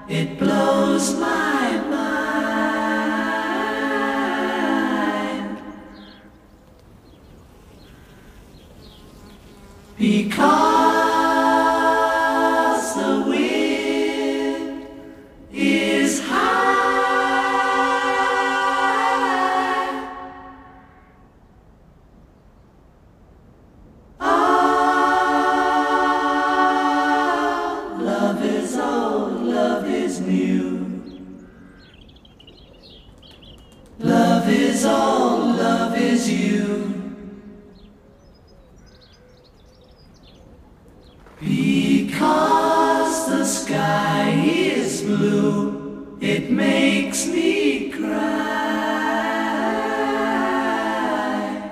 It blows my mind because the wind is high. Ah, love is old, love is new. Love is all, love is you. Because the sky is blue, it makes me cry.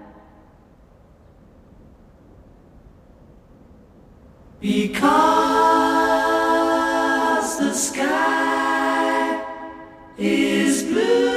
Because the sky is blue.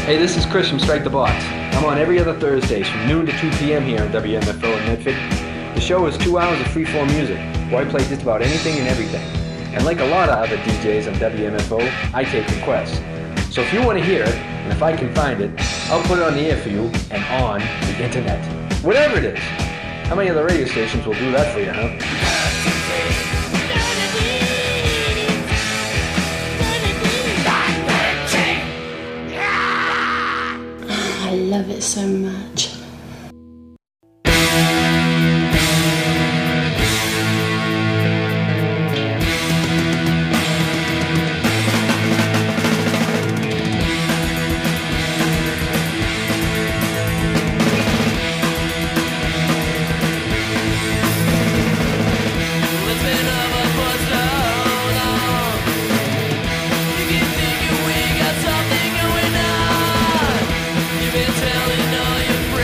Hey, this is Chris from Strike the Box. I'm on every other Thursdays from noon to 2 p.m. here on WMFO in Medford. The show is 2 hours of free-form music, where I play just about anything and everything. And like a lot of other DJs on WMFO, I take requests. So if you want to hear it, and if I can find it, I'll put it on the air for you and on the internet. Whatever it is. How many other radio stations will do that for you, huh? I love it so much. Telling all your friends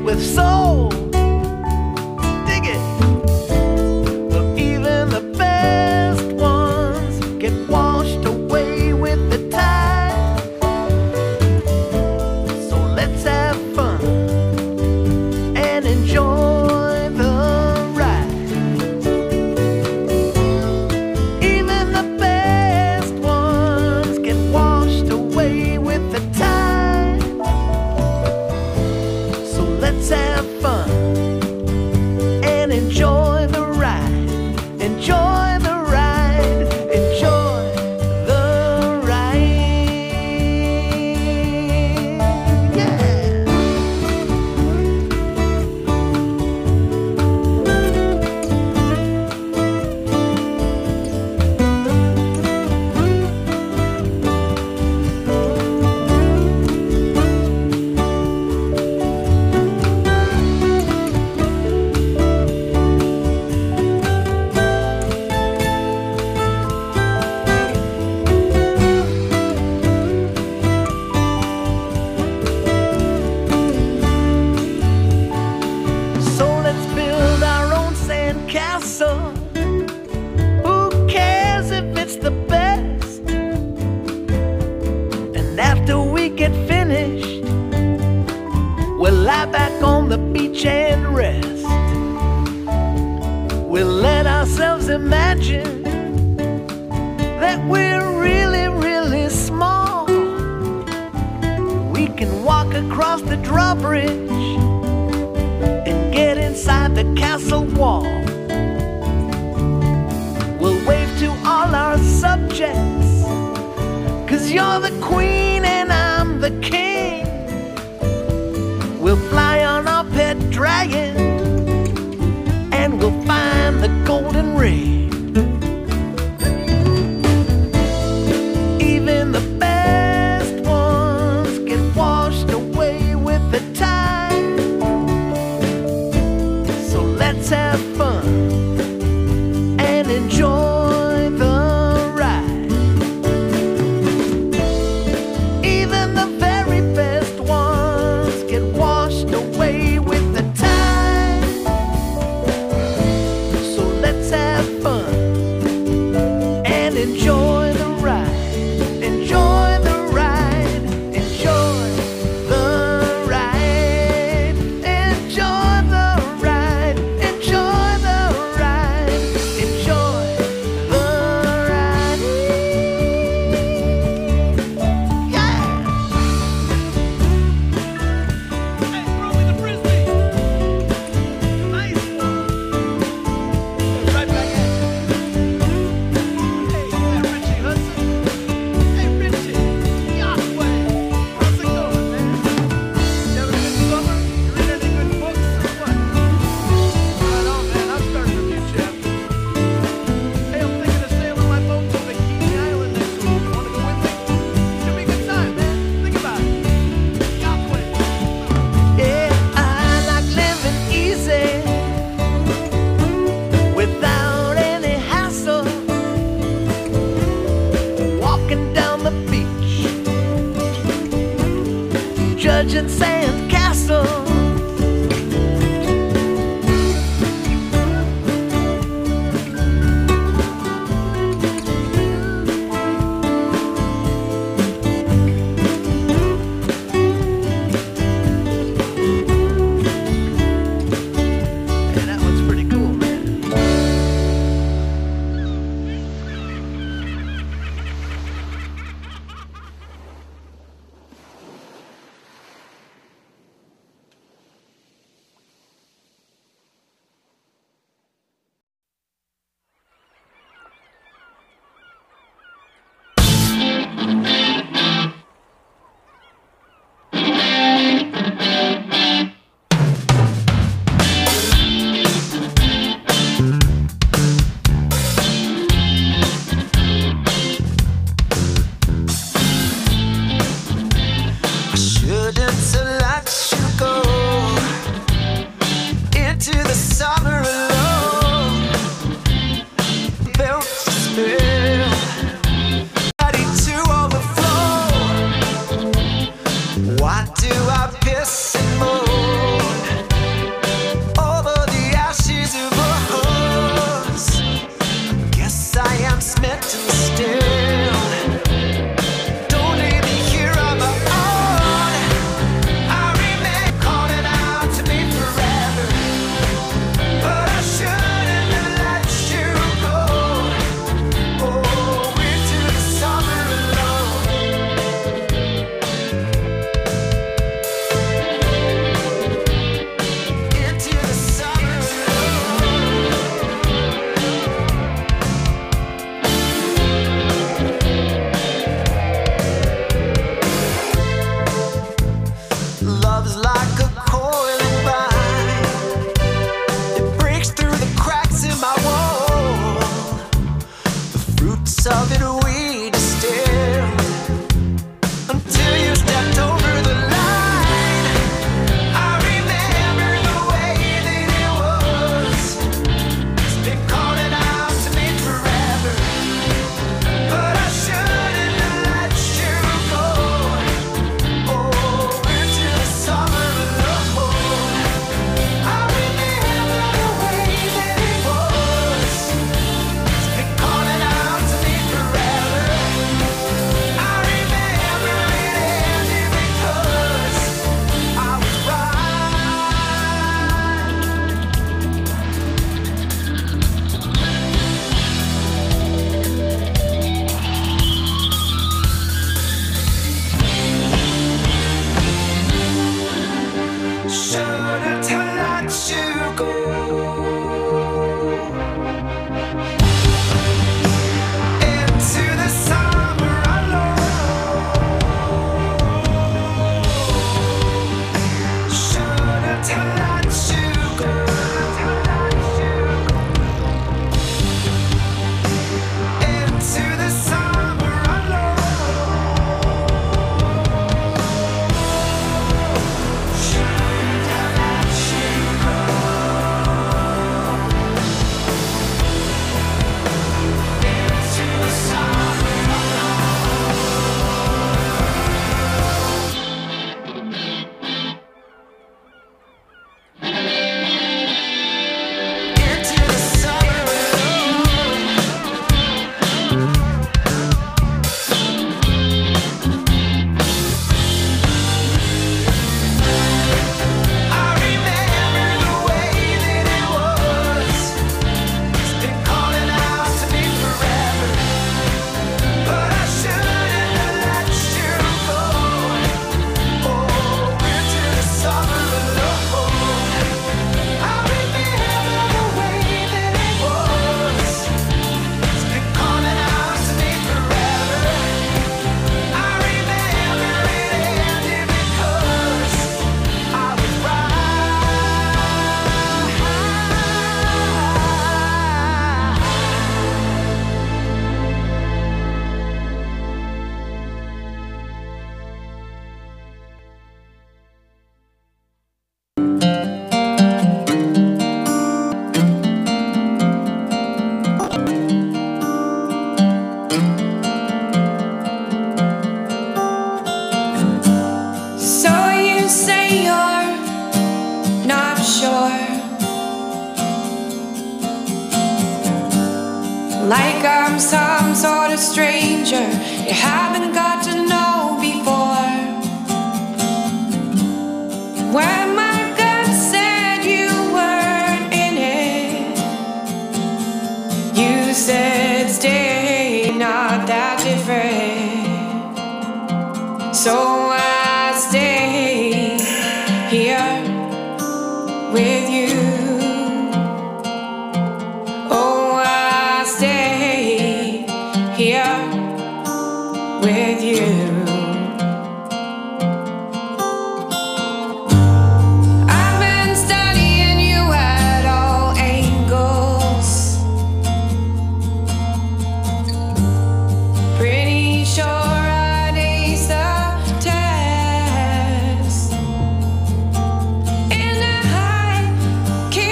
with soul. Dig it. But even the best ones get washed away with the tide. So let's have fun and enjoy the ride. Even the best ones get washed away with the tide. So let's have fun and enjoy the ride. Enjoy the ride. Enjoy the ride. Yeah. So let's build our own sandcastle. Who cares if it's the best? And after we get finished, we'll lie back on the beach and rest. We'll let ourselves imagine that we're really, really small. We can walk across the drawbridge and get inside the castle wall. We'll wave to all our subjects, 'cause you're the queen and I'm the king. We'll fly on our pet dragon and we'll find the golden ring. Even the best ones get washed away with the tide. So let's have fun and enjoy the ride. Even the very best ones get washed away with the tide. Shouldn't have let you go. Into the summer alone. Shouldn't have let you go. Into the summer alone. Shouldn't have let you go. Into the summer alone. Into the summer I remember the way that it was. It's been calling out to me forever, but I shouldn't have let you go. Oh, into the summer alone. I remember the way that it was. It's been calling out to me forever. I remember it ended because I was right. So you say you're not sure, like I'm some sort of stranger you haven't got to know before. When my gut said you weren't in it, you said stay, not that different. So I stay here with you. Oh, I stay here with you. I've been studying you at all angles. Pretty sure I'd ace the test. And I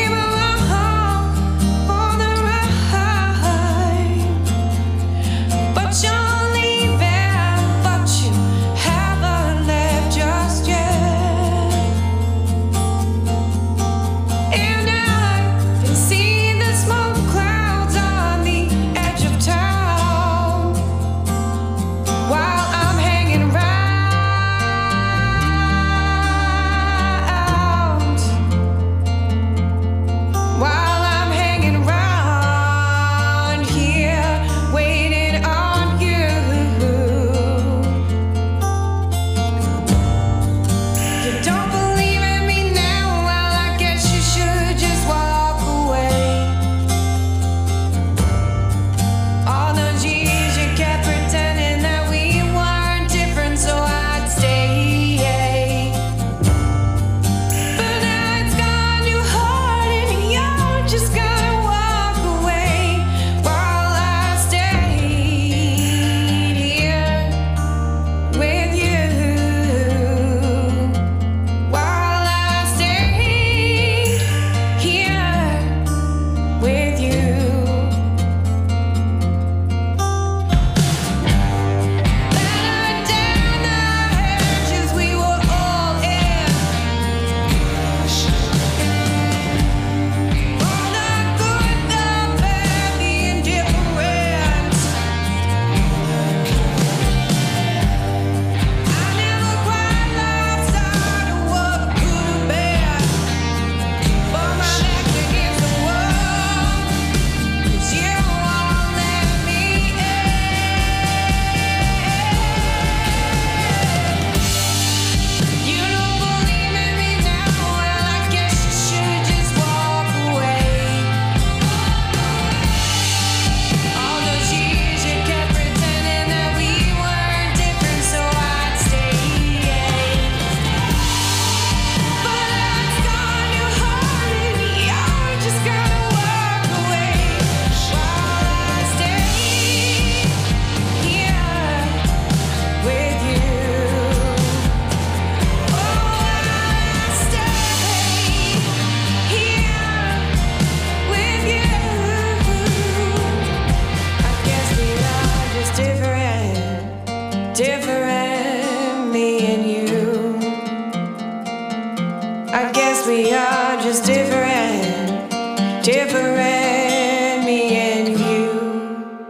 guess we are just different, different, me and you.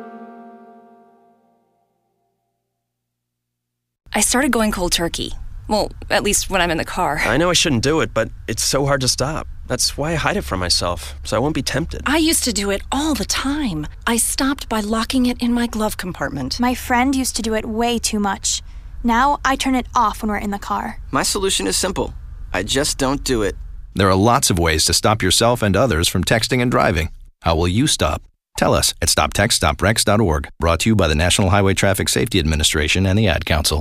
I started going cold turkey. Well, at least when I'm in the car. I know I shouldn't do it, but it's so hard to stop. That's why I hide it from myself, so I won't be tempted. I used to do it all the time. I stopped by locking it in my glove compartment. My friend used to do it way too much. Now I turn it off when we're in the car. My solution is simple. I just don't do it. There are lots of ways to stop yourself and others from texting and driving. How will you stop? Tell us at stoptextstoprex.org. Brought to you by the National Highway Traffic Safety Administration and the Ad Council.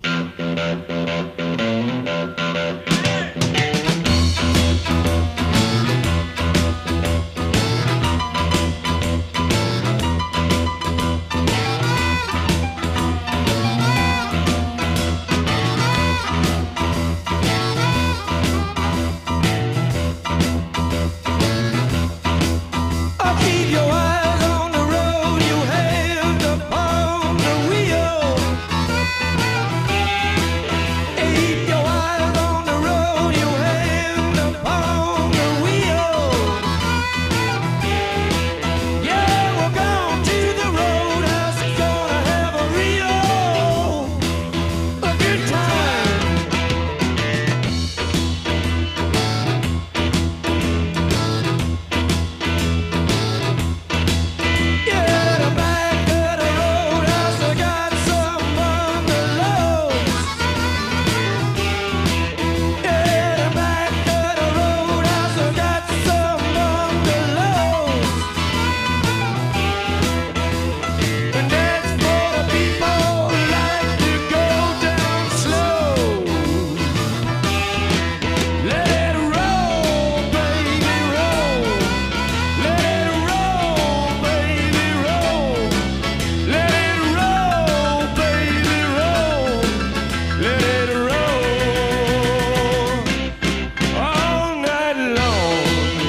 Keep your eyes on the road, your hand upon the wheel. Keep your eyes on the road, your hand upon the wheel. Yeah, we're going to the roadhouse, gonna have a good time. Yeah, the back of the roadhouse, I got some bungalows. Yeah, the back of the roadhouse, I got some bungalows. And that's for the people who like to go down slow. Let it roll, baby, roll. Let it roll, baby, roll. Let it roll, baby, roll. Let it roll all night long.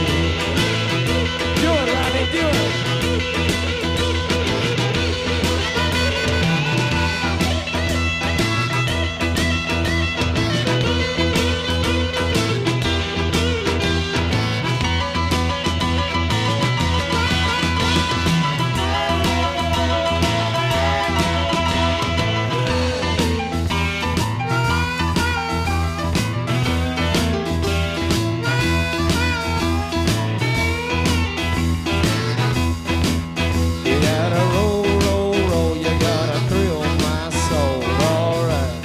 Do it, Ronnie, do it. You gotta roll, roll, roll. You gotta thrill my soul. Alright.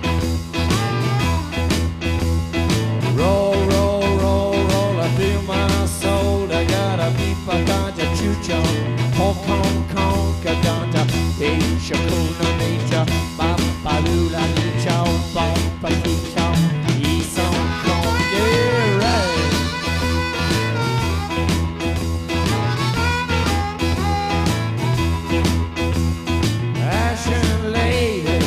Roll, roll, roll, roll. I feel my soul. I gotta beep a ganja chucha. Hong Kong, Kong, ganja. Asia, Kuna, nature. Bapa, lula, nicha. Bapa, nicha. East Hong Kong. Yeah, right. Ashen lady,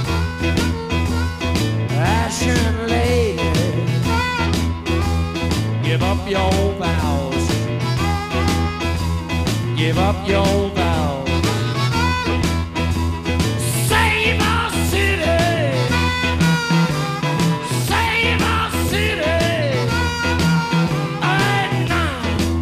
ashen lady, give up your vows, give up your vows. Save our city, save our city, right now.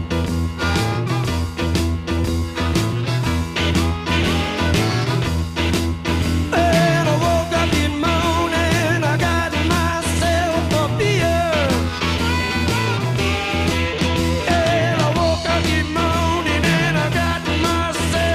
And I woke up in morning, I got myself a beer. And I woke up in morning and I got myself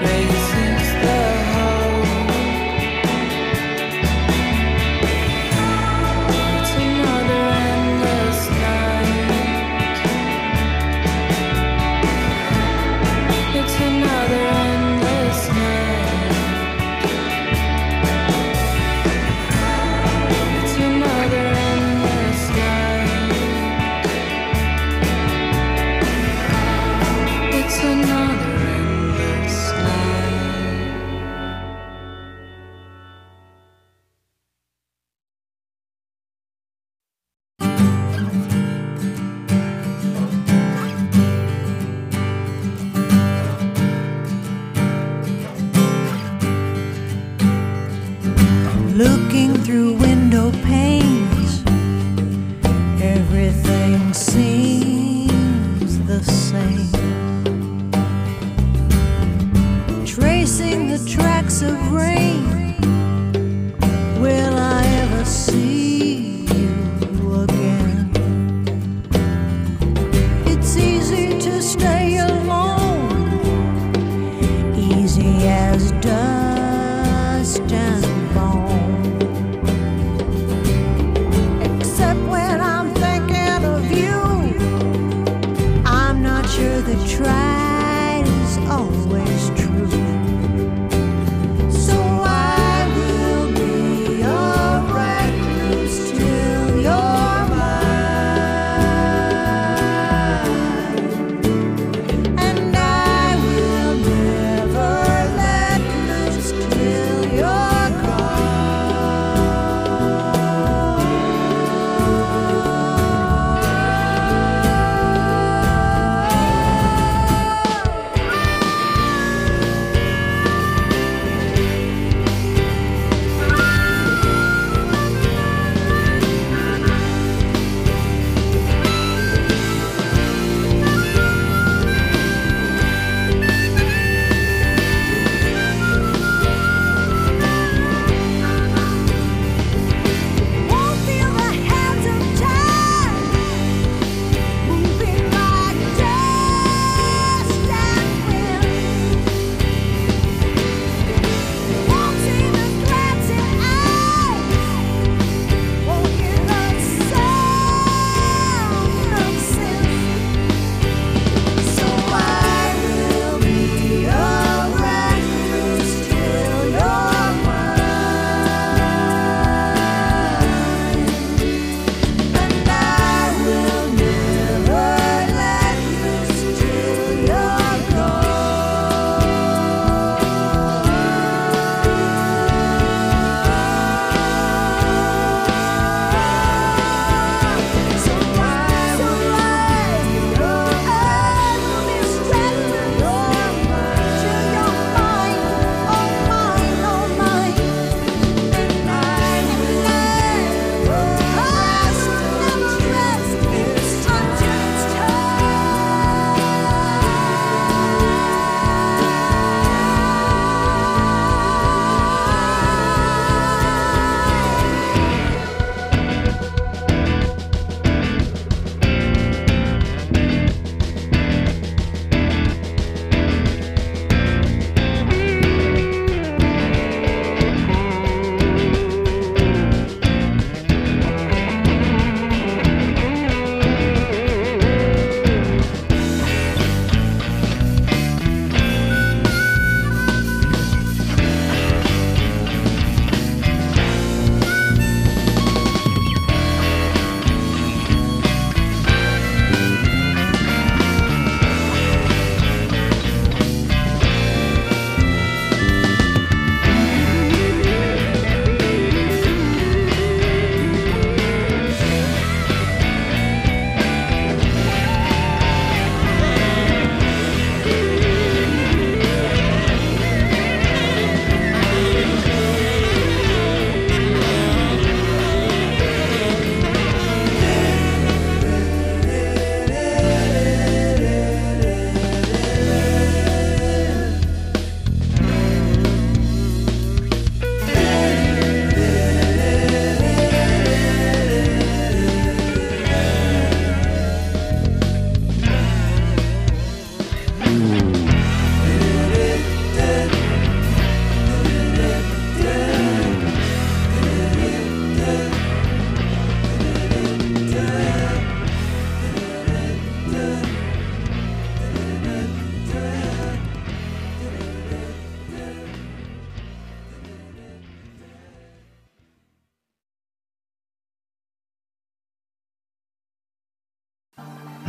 traces the hope. It's another endless night. It's another endless night. It's another endless night. It's another endless night. Looking through window panes, everything seems the same. Tracing the tracks of rain, will I ever see you again? It's easy to stay alone, easy as dust and bone. Except when I'm thinking of you, I'm not sure the tried is always true. So I will be your recluse till you're mine, and I will never let loose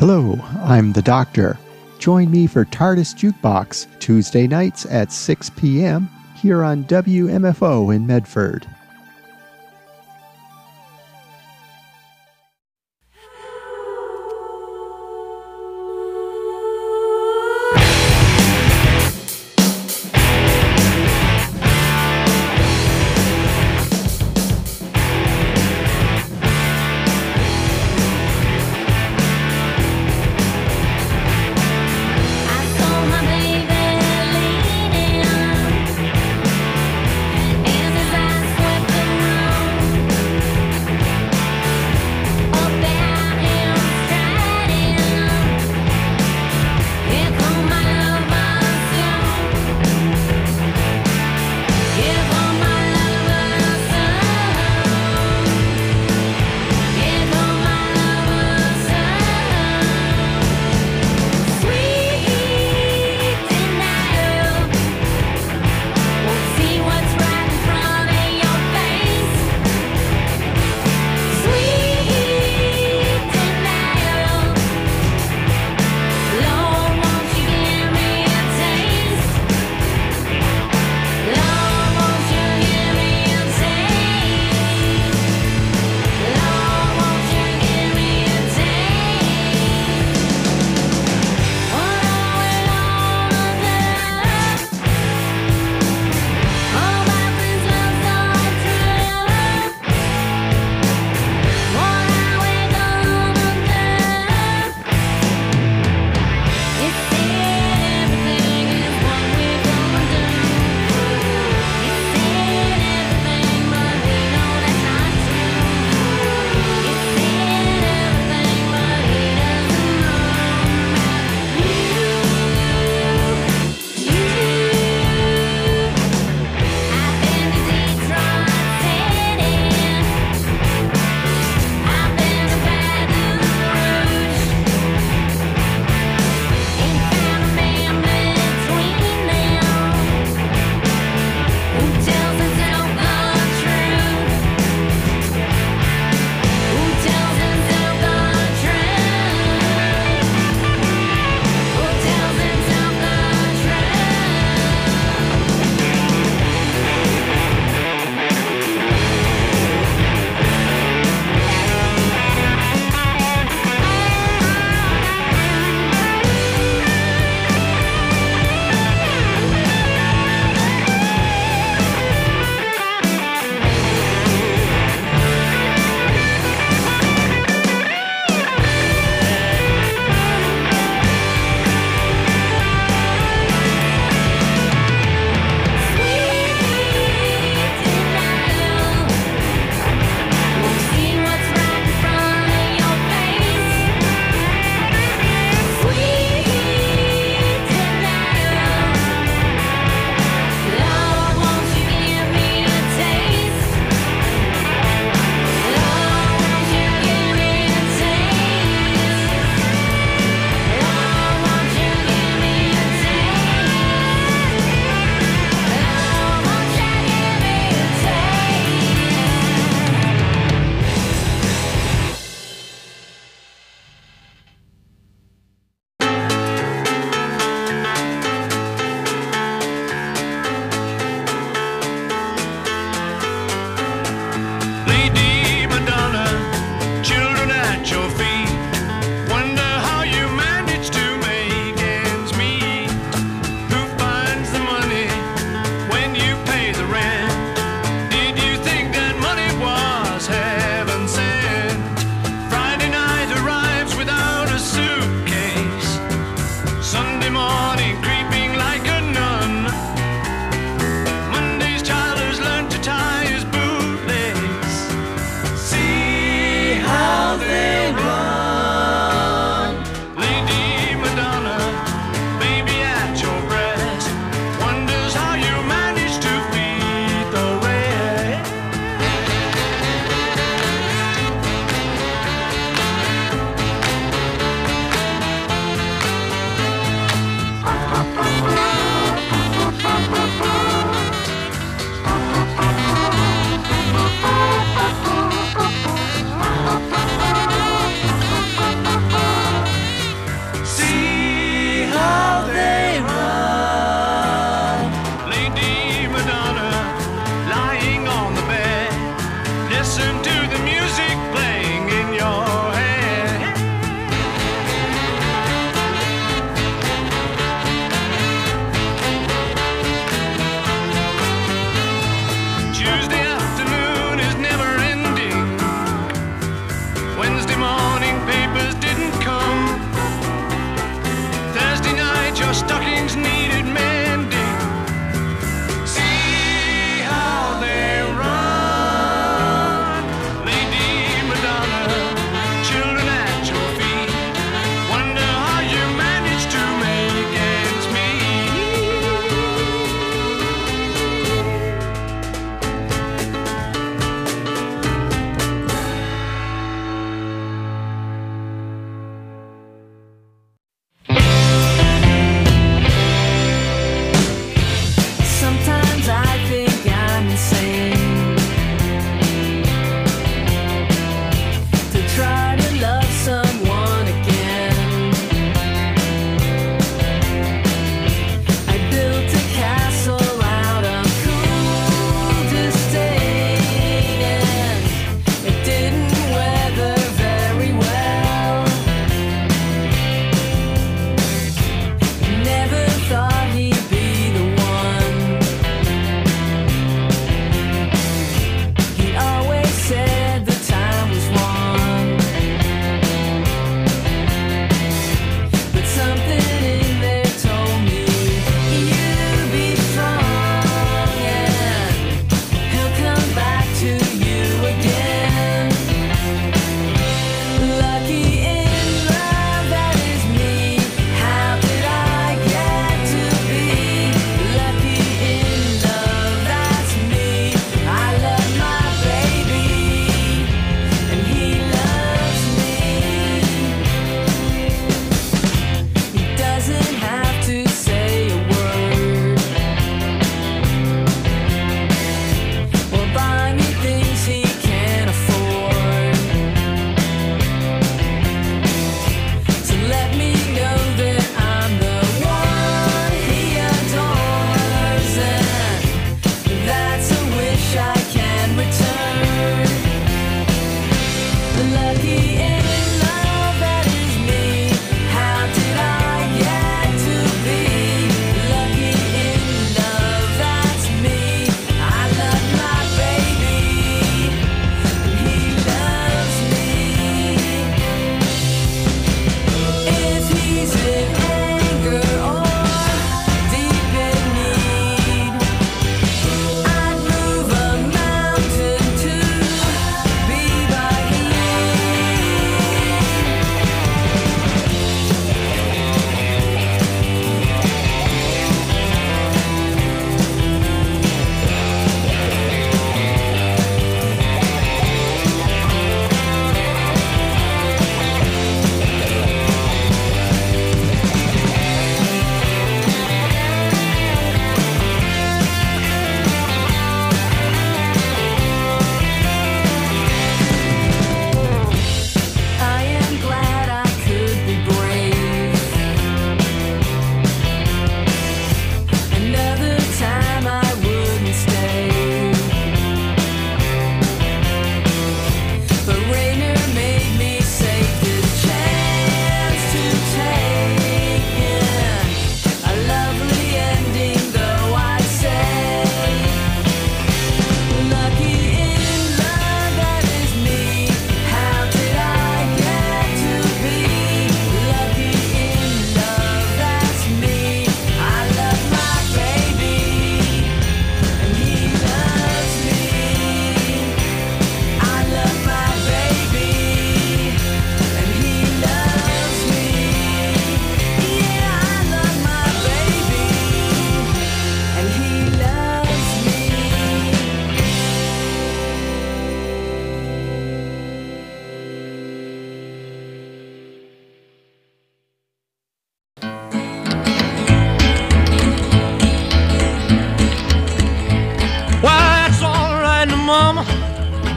Hello, I'm the Doctor. Join me for TARDIS Jukebox, Tuesday nights at 6 p.m. here on WMFO in Medford. As his eyes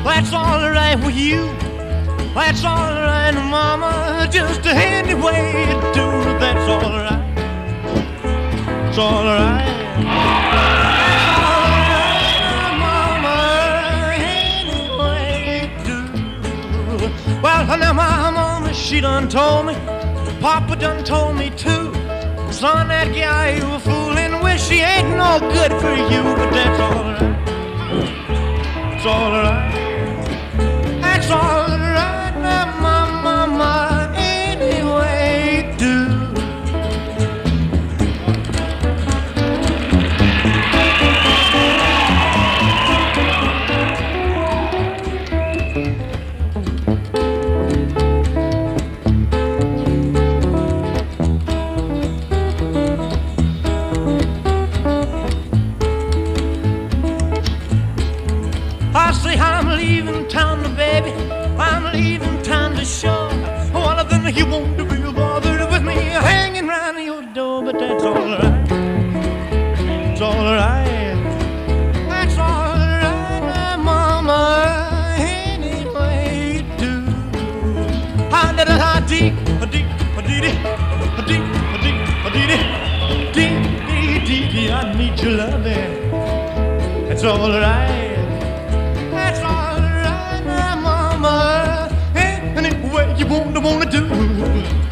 That's all right with you. That's all right, mama. Just any way you do. That's all right. It's all right. Well, now my mama, she done told me, Papa done told me too. Son, that guy you were fooling with, she ain't no good for you, but that's all right. It's all right. That's all right, now my mama, anyway do. I say I'm leaving town, baby. I'm leaving town to show. Well, then you won't be bothered with me hanging round your door, but that's all right. It's all right. That's all right, mama. Anyway, do. I did it, I did, I did, I did it, I did, I did, I did it, did, I need your loving. It's all right. That's all right, now, mama. Anyway, you wanna do.